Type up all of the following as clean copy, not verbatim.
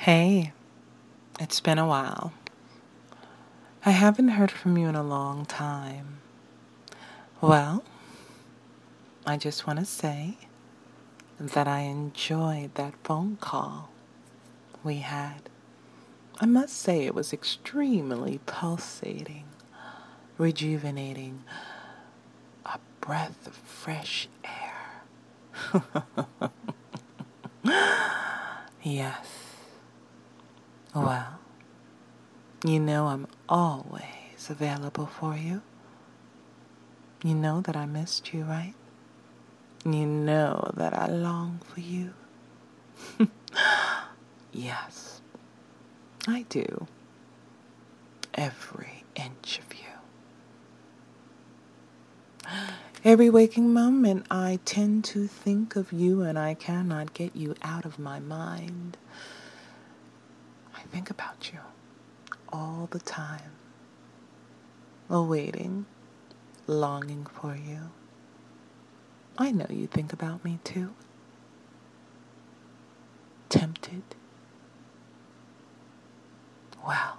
Hey, it's been a while. I haven't heard from you in a long time. Well, I just want to say that I enjoyed that phone call we had. I must say it was extremely pulsating, rejuvenating, a breath of fresh air. Yes. Well, you know I'm always available for you. You know that I missed you, right? You know that I long for you. Yes, I do. Every inch of you. Every waking moment I tend to think of you and I cannot get you out of my mind. I think about you all the time. Awaiting, longing for you. I know you think about me too. Tempted. Well,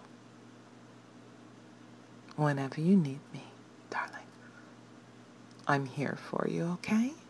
whenever you need me, darling, I'm here for you, okay?